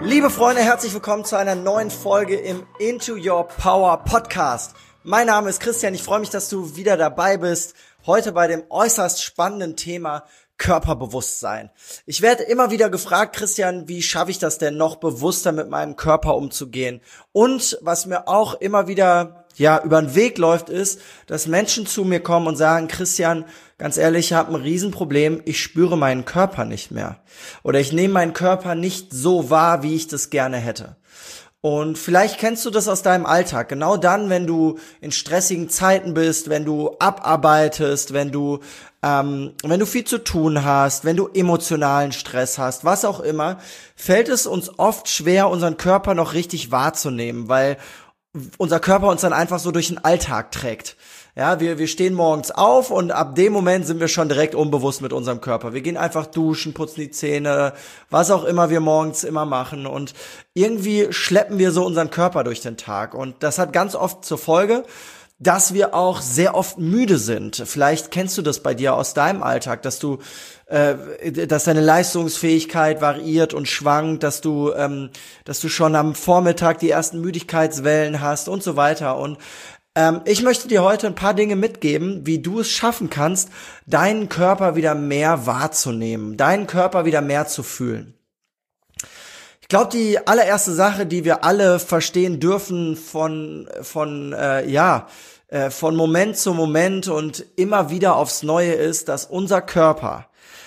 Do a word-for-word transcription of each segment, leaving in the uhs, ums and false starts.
Liebe Freunde, herzlich willkommen zu einer neuen Folge im Into Your Power Podcast. Mein Name ist Christian, ich freue mich, dass du wieder dabei bist. Heute bei dem äußerst spannenden Thema Körperbewusstsein. Ich werde immer wieder gefragt, Christian, wie schaffe ich das denn noch bewusster mit meinem Körper umzugehen? Und was mir auch immer wieder ja über den Weg läuft, ist, dass Menschen zu mir kommen und sagen, Christian, ganz ehrlich, ich habe ein Riesenproblem, ich spüre meinen Körper nicht mehr. Oder ich nehme meinen Körper nicht so wahr, wie ich das gerne hätte. Und vielleicht kennst du das aus deinem Alltag. Genau dann, wenn du in stressigen Zeiten bist, wenn du abarbeitest, wenn du ähm, wenn du viel zu tun hast, wenn du emotionalen Stress hast, was auch immer, fällt es uns oft schwer, unseren Körper noch richtig wahrzunehmen, weil unser Körper uns dann einfach so durch den Alltag trägt. Ja, wir wir stehen morgens auf und ab dem Moment sind wir schon direkt unbewusst mit unserem Körper. Wir gehen einfach duschen, putzen die Zähne, was auch immer wir morgens immer machen und irgendwie schleppen wir so unseren Körper durch den Tag und das hat ganz oft zur Folge, dass wir auch sehr oft müde sind. Vielleicht kennst du das bei dir aus deinem Alltag, dass du, äh, dass deine Leistungsfähigkeit variiert und schwankt, dass du, ähm, dass du schon am Vormittag die ersten Müdigkeitswellen hast und so weiter. Und ähm, ich möchte dir heute ein paar Dinge mitgeben, wie du es schaffen kannst, deinen Körper wieder mehr wahrzunehmen, deinen Körper wieder mehr zu fühlen. Ich glaube, die allererste Sache, die wir alle verstehen dürfen von von äh, ja äh, von Moment zu Moment und immer wieder aufs Neue ist, dass unser Körper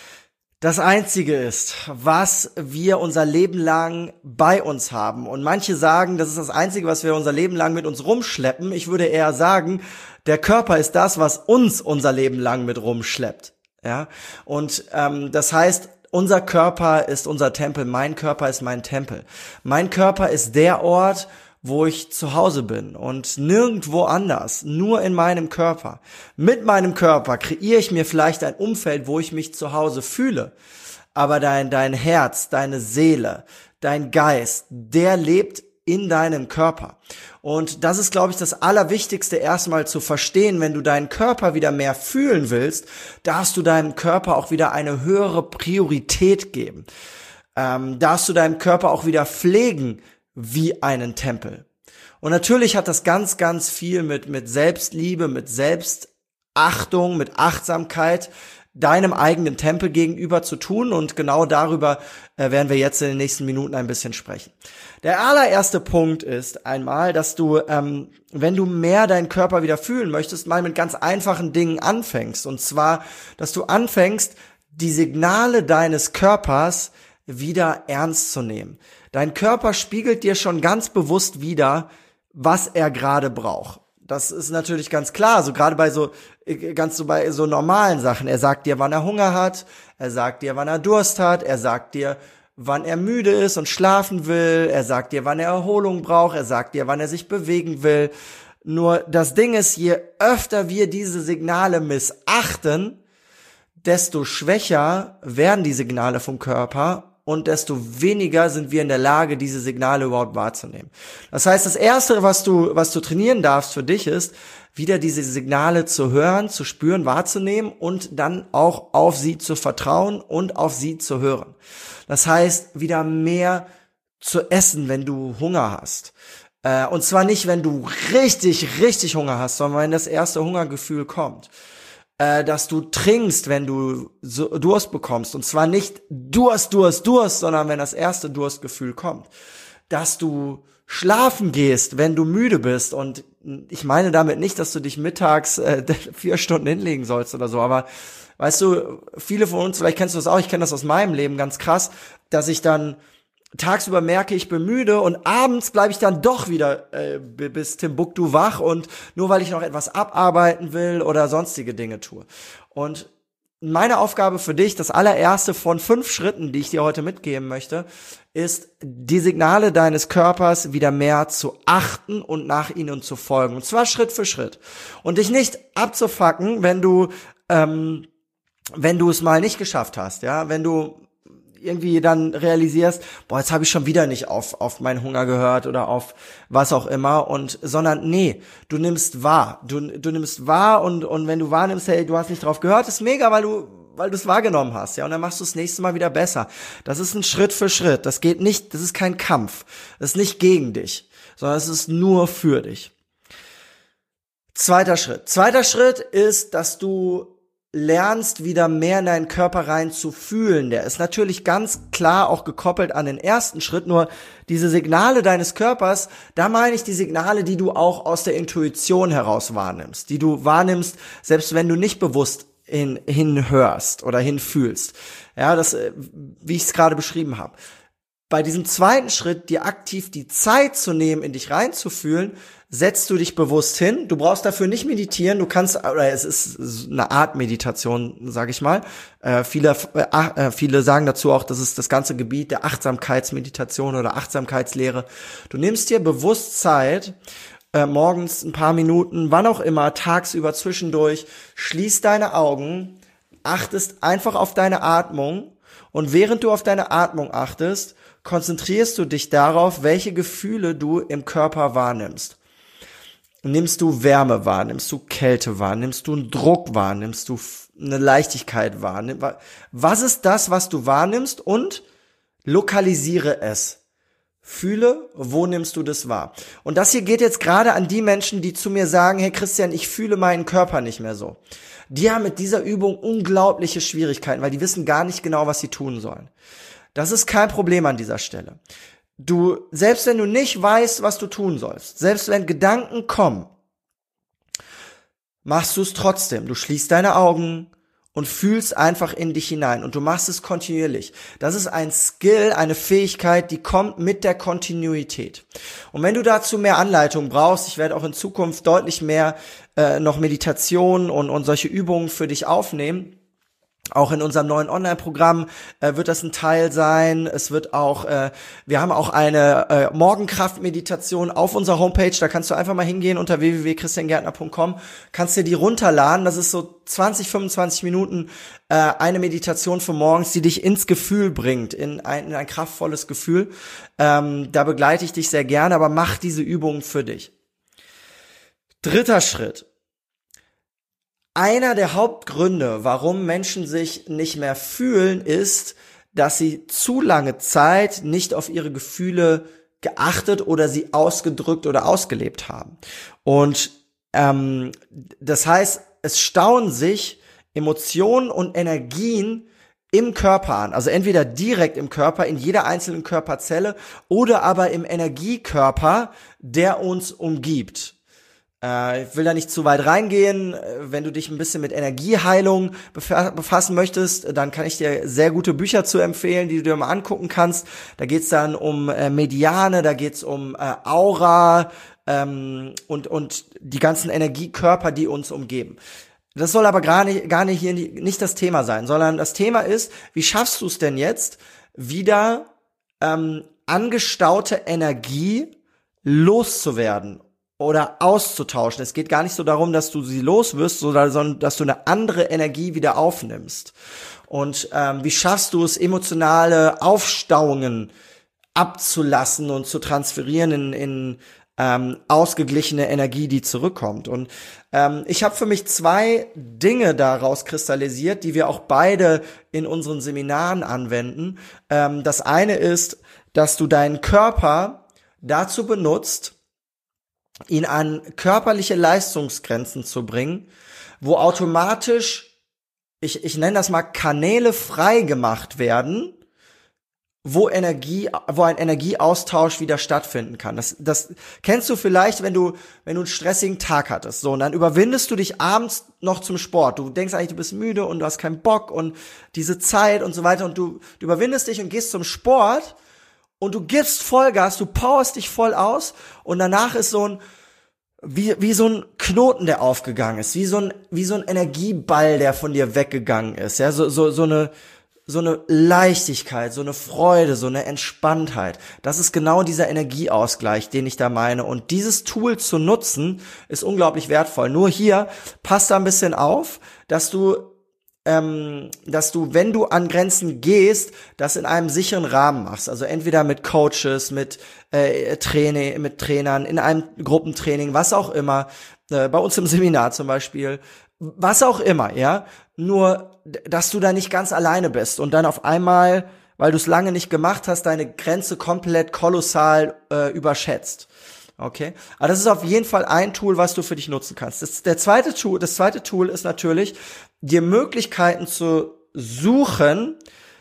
das Einzige ist, was wir unser Leben lang bei uns haben. Und manche sagen, das ist das Einzige, was wir unser Leben lang mit uns rumschleppen. Ich würde eher sagen, der Körper ist das, was uns unser Leben lang mit rumschleppt. Ja, und ähm, das heißt, unser Körper ist unser Tempel, mein Körper ist mein Tempel. Mein Körper ist der Ort, wo ich zu Hause bin und nirgendwo anders, nur in meinem Körper. Mit meinem Körper kreiere ich mir vielleicht ein Umfeld, wo ich mich zu Hause fühle. Aber dein, dein Herz, deine Seele, dein Geist, der lebt in deinem Körper. Und das ist, glaube ich, das Allerwichtigste erstmal zu verstehen. Wenn du deinen Körper wieder mehr fühlen willst, darfst du deinem Körper auch wieder eine höhere Priorität geben. Ähm, darfst du deinem Körper auch wieder pflegen wie einen Tempel. Und natürlich hat das ganz, ganz viel mit, mit Selbstliebe, mit Selbstachtung, mit Achtsamkeit deinem eigenen Tempel gegenüber zu tun und genau darüber äh, werden wir jetzt in den nächsten Minuten ein bisschen sprechen. Der allererste Punkt ist einmal, dass du, ähm, wenn du mehr deinen Körper wieder fühlen möchtest, mal mit ganz einfachen Dingen anfängst und zwar, dass du anfängst, die Signale deines Körpers wieder ernst zu nehmen. Dein Körper spiegelt dir schon ganz bewusst wider, was er gerade braucht. Das ist natürlich ganz klar, so gerade bei so ganz so bei so normalen Sachen. Er sagt dir, wann er Hunger hat, er sagt dir, wann er Durst hat, er sagt dir, wann er müde ist und schlafen will, er sagt dir, wann er Erholung braucht, er sagt dir, wann er sich bewegen will. Nur das Ding ist, je öfter wir diese Signale missachten, desto schwächer werden die Signale vom Körper und desto weniger sind wir in der Lage, diese Signale überhaupt wahrzunehmen. Das heißt, das Erste, was du, was du trainieren darfst für dich ist, wieder diese Signale zu hören, zu spüren, wahrzunehmen und dann auch auf sie zu vertrauen und auf sie zu hören. Das heißt, wieder mehr zu essen, wenn du Hunger hast. Äh, und zwar nicht, wenn du richtig, richtig Hunger hast, sondern wenn das erste Hungergefühl kommt. Dass du trinkst, wenn du Durst bekommst. Und zwar nicht Durst, Durst, Durst, sondern wenn das erste Durstgefühl kommt. Dass du schlafen gehst, wenn du müde bist. Und ich meine damit nicht, dass du dich mittags äh, vier Stunden hinlegen sollst oder so. Aber weißt du, viele von uns, vielleicht kennst du das auch, ich kenne das aus meinem Leben ganz krass, dass ich dann tagsüber merke, ich bin müde und abends bleibe ich dann doch wieder äh, bis Timbuktu wach und nur weil ich noch etwas abarbeiten will oder sonstige Dinge tue. Und meine Aufgabe für dich, das allererste von fünf Schritten, die ich dir heute mitgeben möchte, ist, die Signale deines Körpers wieder mehr zu achten und nach ihnen zu folgen. Und zwar Schritt für Schritt. Und dich nicht abzufacken, wenn du, ähm, wenn du es mal nicht geschafft hast, ja, wenn du irgendwie dann realisierst, boah, jetzt habe ich schon wieder nicht auf auf meinen Hunger gehört oder auf was auch immer und sondern nee, du nimmst wahr, du du nimmst wahr und und wenn du wahrnimmst, hey, du hast nicht drauf gehört, ist mega, weil du weil du es wahrgenommen hast, ja, und dann machst du es nächste Mal wieder besser. Das ist ein Schritt für Schritt. Das geht nicht, das ist kein Kampf. Das ist nicht gegen dich, sondern es ist nur für dich. Zweiter Schritt. Zweiter Schritt ist, dass du lernst, wieder mehr in deinen Körper rein zu fühlen. Der ist natürlich ganz klar auch gekoppelt an den ersten Schritt, nur diese Signale deines Körpers, da meine ich die Signale, die du auch aus der Intuition heraus wahrnimmst, die du wahrnimmst, selbst wenn du nicht bewusst hin, hinhörst oder hinfühlst. Ja, das, wie ich es gerade beschrieben habe. Bei diesem zweiten Schritt, dir aktiv die Zeit zu nehmen, in dich reinzufühlen, setzt du dich bewusst hin. Du brauchst dafür nicht meditieren. Du kannst, oder es ist eine Art Meditation, sage ich mal. Äh, viele, äh, viele sagen dazu auch, das ist das ganze Gebiet der Achtsamkeitsmeditation oder Achtsamkeitslehre. Du nimmst dir bewusst Zeit, äh, morgens ein paar Minuten, wann auch immer, tagsüber zwischendurch, schließt deine Augen, achtest einfach auf deine Atmung und während du auf deine Atmung achtest, konzentrierst du dich darauf, welche Gefühle du im Körper wahrnimmst. Nimmst du Wärme wahr, nimmst du Kälte wahr, nimmst du einen Druck wahr, nimmst du eine Leichtigkeit wahr. Was ist das, was du wahrnimmst, und lokalisiere es. Fühle, wo nimmst du das wahr? Und das hier geht jetzt gerade an die Menschen, die zu mir sagen, hey Christian, ich fühle meinen Körper nicht mehr so. Die haben mit dieser Übung unglaubliche Schwierigkeiten, weil die wissen gar nicht genau, was sie tun sollen. Das ist kein Problem an dieser Stelle. Du, selbst wenn du nicht weißt, was du tun sollst, selbst wenn Gedanken kommen, machst du es trotzdem. Du schließt deine Augen und fühlst einfach in dich hinein und du machst es kontinuierlich. Das ist ein Skill, eine Fähigkeit, die kommt mit der Kontinuität. Und wenn du dazu mehr Anleitung brauchst, ich werde auch in Zukunft deutlich mehr äh, noch Meditation und, und solche Übungen für dich aufnehmen. Auch in unserem neuen Online-Programm äh, wird das ein Teil sein. Es wird auch, äh, wir haben auch eine äh, Morgenkraft-Meditation auf unserer Homepage. Da kannst du einfach mal hingehen unter w w w punkt christian gärtner punkt com. Kannst dir die runterladen. Das ist so zwanzig, fünfundzwanzig Minuten äh, eine Meditation für morgens, die dich ins Gefühl bringt, in ein, in ein kraftvolles Gefühl. Ähm, da begleite ich dich sehr gerne, aber mach diese Übungen für dich. Dritter Schritt. Einer der Hauptgründe, warum Menschen sich nicht mehr fühlen, ist, dass sie zu lange Zeit nicht auf ihre Gefühle geachtet oder sie ausgedrückt oder ausgelebt haben. Und ähm, das heißt, es stauen sich Emotionen und Energien im Körper an. Also entweder direkt im Körper, in jeder einzelnen Körperzelle, oder aber im Energiekörper, der uns umgibt. Ich will da nicht zu weit reingehen. Wenn du dich ein bisschen mit Energieheilung befassen möchtest, dann kann ich dir sehr gute Bücher zu empfehlen, die du dir mal angucken kannst. Da geht's dann um Mediane, da geht's um Aura ähm, und und die ganzen Energiekörper, die uns umgeben. Das soll aber gar nicht, gar nicht hier nicht das Thema sein, sondern das Thema ist, wie schaffst du es denn jetzt, wieder ähm, angestaute Energie loszuwerden oder auszutauschen. Es geht gar nicht so darum, dass du sie loswirst, sondern dass du eine andere Energie wieder aufnimmst. Und ähm, wie schaffst du es, emotionale Aufstauungen abzulassen und zu transferieren in, in ähm, ausgeglichene Energie, die zurückkommt? Und ähm, ich habe für mich zwei Dinge daraus kristallisiert, die wir auch beide in unseren Seminaren anwenden. Ähm, das eine ist, dass du deinen Körper dazu benutzt, ihn an körperliche Leistungsgrenzen zu bringen, wo automatisch, ich, ich nenne das mal, Kanäle frei gemacht werden, wo Energie, wo ein Energieaustausch wieder stattfinden kann. Das, das kennst du vielleicht, wenn du, wenn du einen stressigen Tag hattest. So, und dann überwindest du dich abends noch zum Sport. Du denkst eigentlich, du bist müde und du hast keinen Bock und diese Zeit und so weiter, und du, du überwindest dich und gehst zum Sport. Und du gibst Vollgas, du powerst dich voll aus, und danach ist so ein, wie, wie so ein Knoten, der aufgegangen ist, wie so ein, wie so ein Energieball, der von dir weggegangen ist, ja, so, so, so eine, so eine Leichtigkeit, so eine Freude, so eine Entspanntheit. Das ist genau dieser Energieausgleich, den ich da meine. Und dieses Tool zu nutzen, ist unglaublich wertvoll. Nur hier, passt da ein bisschen auf, dass du Ähm, dass du, wenn du an Grenzen gehst, das in einem sicheren Rahmen machst. Also entweder mit Coaches, mit äh, Training, mit Trainern, in einem Gruppentraining, was auch immer. Äh, bei uns im Seminar zum Beispiel. was auch immer, ja, nur, dass du da nicht ganz alleine bist und dann auf einmal, weil du es lange nicht gemacht hast, deine Grenze komplett kolossal äh, überschätzt. Okay, aber das ist auf jeden Fall ein Tool, was du für dich nutzen kannst. Das, der zweite Tool, das zweite Tool ist natürlich, dir Möglichkeiten zu suchen,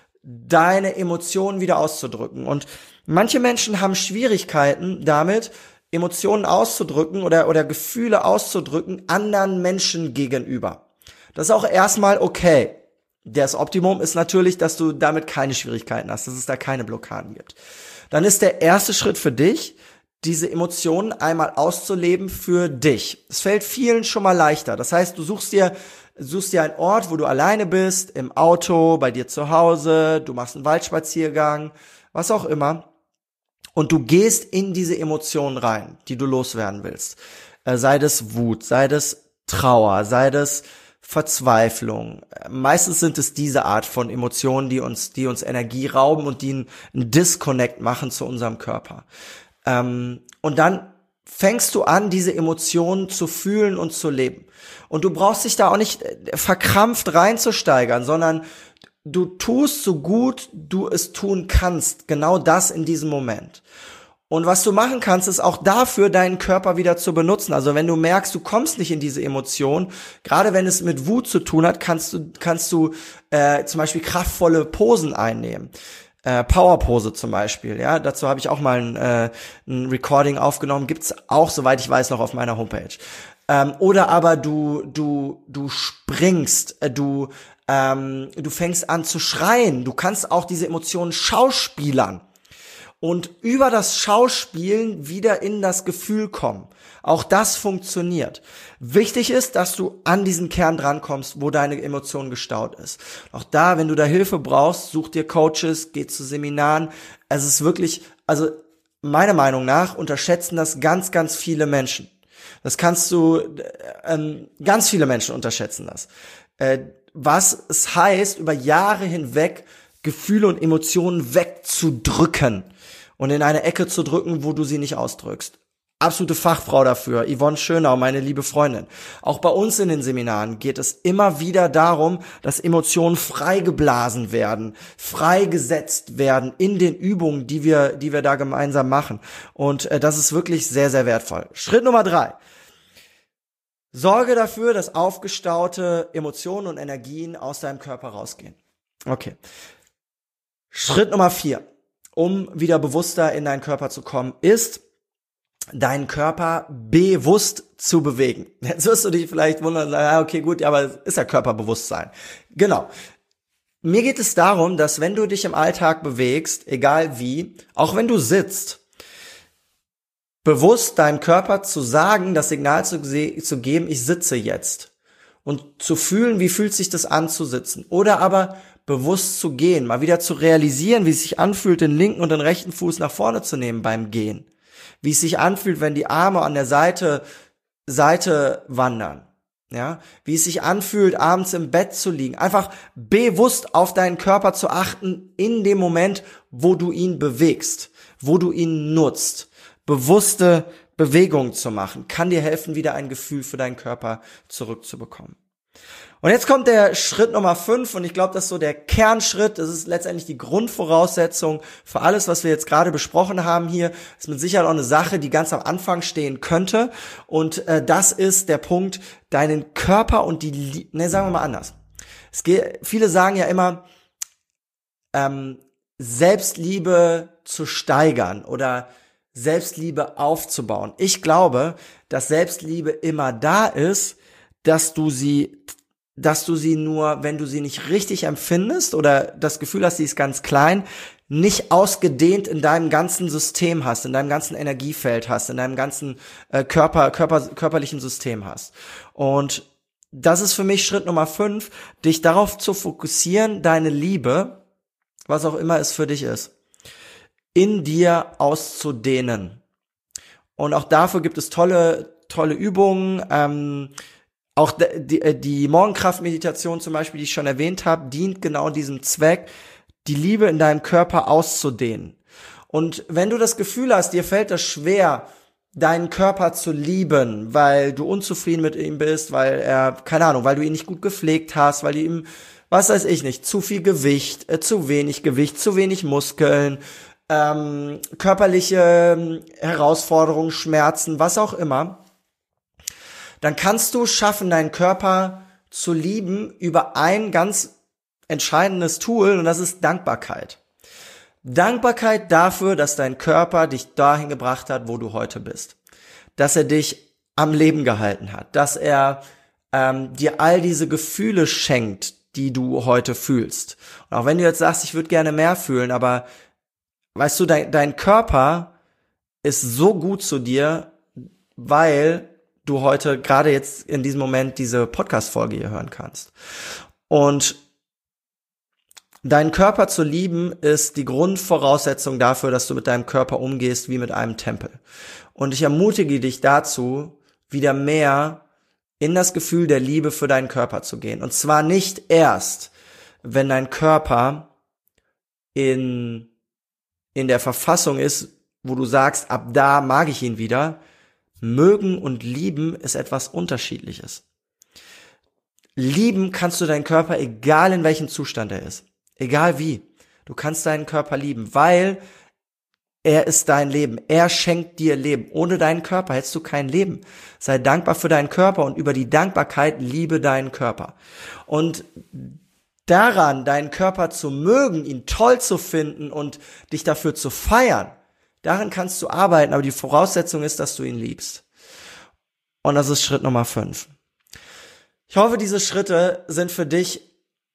deine Emotionen wieder auszudrücken. Und manche Menschen haben Schwierigkeiten damit, Emotionen auszudrücken oder, oder Gefühle auszudrücken anderen Menschen gegenüber. Das ist auch erstmal okay. Das Optimum ist natürlich, dass du damit keine Schwierigkeiten hast, dass es da keine Blockaden gibt. Dann ist der erste Schritt für dich, diese Emotionen einmal auszuleben für dich. Es fällt vielen schon mal leichter. Das heißt, du suchst dir, suchst dir einen Ort, wo du alleine bist, im Auto, bei dir zu Hause, du machst einen Waldspaziergang, was auch immer. Und du gehst in diese Emotionen rein, die du loswerden willst. Äh, sei das Wut, sei das Trauer, sei das Verzweiflung. Meistens sind es diese Art von Emotionen, die uns, die uns Energie rauben und die einen Disconnect machen zu unserem Körper. Ähm, und dann fängst du an, diese Emotionen zu fühlen und zu leben. Und du brauchst dich da auch nicht verkrampft reinzusteigern, sondern du tust so gut du es tun kannst, genau das in diesem Moment. Und was du machen kannst, ist auch dafür, deinen Körper wieder zu benutzen. Also wenn du merkst, du kommst nicht in diese Emotion, gerade wenn es mit Wut zu tun hat, kannst du kannst du äh, zum Beispiel kraftvolle Posen einnehmen. Äh, Powerpose zum Beispiel, ja, dazu habe ich auch mal ein, äh, ein Recording aufgenommen, gibt's auch, soweit ich weiß, noch auf meiner Homepage. Ähm, oder aber du du du springst, äh, du ähm, du fängst an zu schreien. Du kannst auch diese Emotionen schauspielern und über das Schauspielen wieder in das Gefühl kommen. Auch das funktioniert. Wichtig ist, dass du an diesen Kern drankommst, wo deine Emotion gestaut ist. Auch da, wenn du da Hilfe brauchst, such dir Coaches, geh zu Seminaren. Es ist wirklich, also meiner Meinung nach unterschätzen das ganz, ganz viele Menschen. Das kannst du, ähm, ganz viele Menschen unterschätzen das. Äh, was es heißt, über Jahre hinweg Gefühle und Emotionen wegzudrücken und in eine Ecke zu drücken, wo du sie nicht ausdrückst. Absolute Fachfrau dafür, Yvonne Schönau, meine liebe Freundin. Auch bei uns in den Seminaren geht es immer wieder darum, dass Emotionen freigeblasen werden, freigesetzt werden in den Übungen, die wir, die wir da gemeinsam machen. Und äh, das ist wirklich sehr, sehr wertvoll. Schritt Nummer drei. Sorge dafür, dass aufgestaute Emotionen und Energien aus deinem Körper rausgehen. Okay. Schritt Nummer vier, um wieder bewusster in deinen Körper zu kommen, ist, deinen Körper bewusst zu bewegen. Jetzt wirst du dich vielleicht wundern, okay, gut, ja, aber es ist ja Körperbewusstsein. Genau. Mir geht es darum, dass wenn du dich im Alltag bewegst, egal wie, auch wenn du sitzt, bewusst deinem Körper zu sagen, das Signal zu, zu geben, ich sitze jetzt. Und zu fühlen, wie fühlt sich das an zu sitzen. Oder aber bewusst zu gehen, mal wieder zu realisieren, wie es sich anfühlt, den linken und den rechten Fuß nach vorne zu nehmen beim Gehen. Wie es sich anfühlt, wenn die Arme an der Seite, Seite wandern. Ja, wie es sich anfühlt, abends im Bett zu liegen. Einfach bewusst auf deinen Körper zu achten in dem Moment, wo du ihn bewegst, wo du ihn nutzt. Bewusste Bewegungen zu machen, kann dir helfen, wieder ein Gefühl für deinen Körper zurückzubekommen. Und jetzt kommt der Schritt Nummer fünf und ich glaube, das ist so der Kernschritt. Das ist letztendlich die Grundvoraussetzung für alles, was wir jetzt gerade besprochen haben hier. Das ist mit Sicherheit auch eine Sache, die ganz am Anfang stehen könnte. Und äh, das ist der Punkt, deinen Körper und die, ne, sagen wir mal anders. Es geht, viele sagen ja immer, ähm, Selbstliebe zu steigern oder Selbstliebe aufzubauen. Ich glaube, dass Selbstliebe immer da ist, dass du sie dass du sie nur, wenn du sie nicht richtig empfindest oder das Gefühl hast, sie ist ganz klein, nicht ausgedehnt in deinem ganzen System hast, in deinem ganzen Energiefeld hast, in deinem ganzen äh, Körper, Körper, körperlichen System hast. Und das ist für mich Schritt Nummer fünf, dich darauf zu fokussieren, deine Liebe, was auch immer es für dich ist, in dir auszudehnen. Und auch dafür gibt es tolle, tolle Übungen, ähm, Auch die, die Morgenkraftmeditation zum Beispiel, die ich schon erwähnt habe, dient genau diesem Zweck, die Liebe in deinem Körper auszudehnen. Und wenn du das Gefühl hast, dir fällt das schwer, deinen Körper zu lieben, weil du unzufrieden mit ihm bist, weil er, keine Ahnung, weil du ihn nicht gut gepflegt hast, weil du ihm, was weiß ich nicht, zu viel Gewicht, äh, zu wenig Gewicht, zu wenig Muskeln, ähm, körperliche Herausforderungen, Schmerzen, was auch immer, dann kannst du schaffen, deinen Körper zu lieben über ein ganz entscheidendes Tool, und das ist Dankbarkeit. Dankbarkeit dafür, dass dein Körper dich dahin gebracht hat, wo du heute bist. Dass er dich am Leben gehalten hat. Dass er ähm, dir all diese Gefühle schenkt, die du heute fühlst. Und auch wenn du jetzt sagst, ich würde gerne mehr fühlen, aber weißt du, dein, dein Körper ist so gut zu dir, weil du heute gerade jetzt in diesem Moment diese Podcast-Folge hier hören kannst. Und deinen Körper zu lieben ist die Grundvoraussetzung dafür, dass du mit deinem Körper umgehst wie mit einem Tempel. Und ich ermutige dich dazu, wieder mehr in das Gefühl der Liebe für deinen Körper zu gehen. Und zwar nicht erst, wenn dein Körper in, in der Verfassung ist, wo du sagst, ab da mag ich ihn wieder. Mögen und lieben ist etwas Unterschiedliches. Lieben kannst du deinen Körper, egal in welchem Zustand er ist. Egal wie. Du kannst deinen Körper lieben, weil er ist dein Leben. Er schenkt dir Leben. Ohne deinen Körper hättest du kein Leben. Sei dankbar für deinen Körper und über die Dankbarkeit liebe deinen Körper. Und daran, deinen Körper zu mögen, ihn toll zu finden und dich dafür zu feiern, daran kannst du arbeiten, aber die Voraussetzung ist, dass du ihn liebst. Und das ist Schritt Nummer fünf. Ich hoffe, diese Schritte sind für dich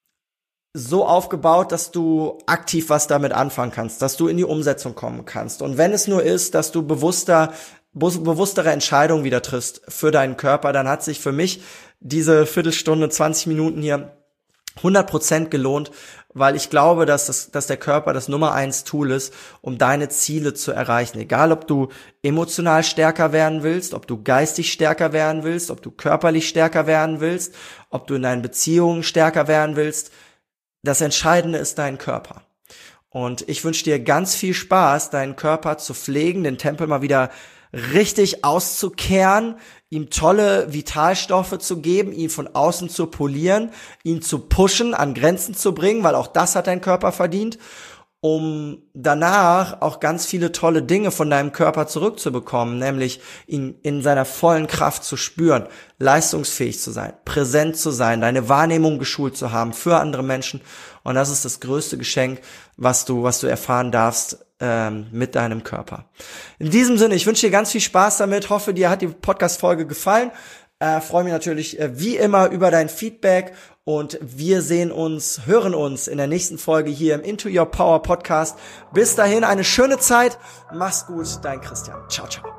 so aufgebaut, dass du aktiv was damit anfangen kannst, dass du in die Umsetzung kommen kannst. Und wenn es nur ist, dass du bewusster, bewusstere Entscheidungen wieder triffst für deinen Körper, dann hat sich für mich diese Viertelstunde, zwanzig Minuten hier hundert Prozent gelohnt, weil ich glaube, dass, das, dass der Körper das Nummer eins Tool ist, um deine Ziele zu erreichen. Egal, ob du emotional stärker werden willst, ob du geistig stärker werden willst, ob du körperlich stärker werden willst, ob du in deinen Beziehungen stärker werden willst. Das Entscheidende ist dein Körper. Und ich wünsche dir ganz viel Spaß, deinen Körper zu pflegen, den Tempel mal wieder richtig auszukehren, ihm tolle Vitalstoffe zu geben, ihn von außen zu polieren, ihn zu pushen, an Grenzen zu bringen, weil auch das hat dein Körper verdient, um danach auch ganz viele tolle Dinge von deinem Körper zurückzubekommen, nämlich ihn in seiner vollen Kraft zu spüren, leistungsfähig zu sein, präsent zu sein, deine Wahrnehmung geschult zu haben für andere Menschen. Und das ist das größte Geschenk, was du, was du erfahren darfst ähm, mit deinem Körper. In diesem Sinne, ich wünsche dir ganz viel Spaß damit, hoffe, dir hat die Podcast-Folge gefallen. Äh, freue mich natürlich äh, wie immer über dein Feedback und wir sehen uns, hören uns in der nächsten Folge hier im Into Your Power Podcast. Bis dahin eine schöne Zeit. Mach's gut, dein Christian. Ciao, ciao.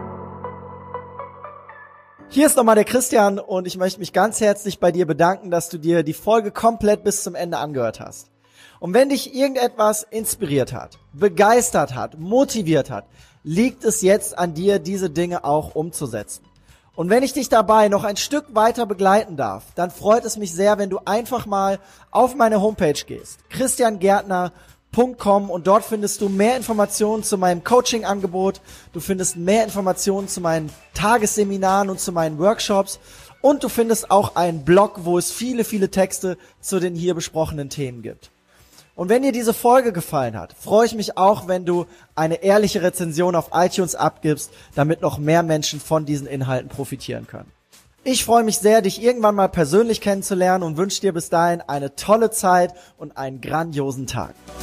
Hier ist nochmal der Christian und ich möchte mich ganz herzlich bei dir bedanken, dass du dir die Folge komplett bis zum Ende angehört hast. Und wenn dich irgendetwas inspiriert hat, begeistert hat, motiviert hat, liegt es jetzt an dir, diese Dinge auch umzusetzen. Und wenn ich dich dabei noch ein Stück weiter begleiten darf, dann freut es mich sehr, wenn du einfach mal auf meine Homepage gehst, christian gärtner punkt com, und dort findest du mehr Informationen zu meinem Coaching-Angebot, du findest mehr Informationen zu meinen Tagesseminaren und zu meinen Workshops und du findest auch einen Blog, wo es viele, viele Texte zu den hier besprochenen Themen gibt. Und wenn dir diese Folge gefallen hat, freue ich mich auch, wenn du eine ehrliche Rezension auf iTunes abgibst, damit noch mehr Menschen von diesen Inhalten profitieren können. Ich freue mich sehr, dich irgendwann mal persönlich kennenzulernen und wünsche dir bis dahin eine tolle Zeit und einen grandiosen Tag.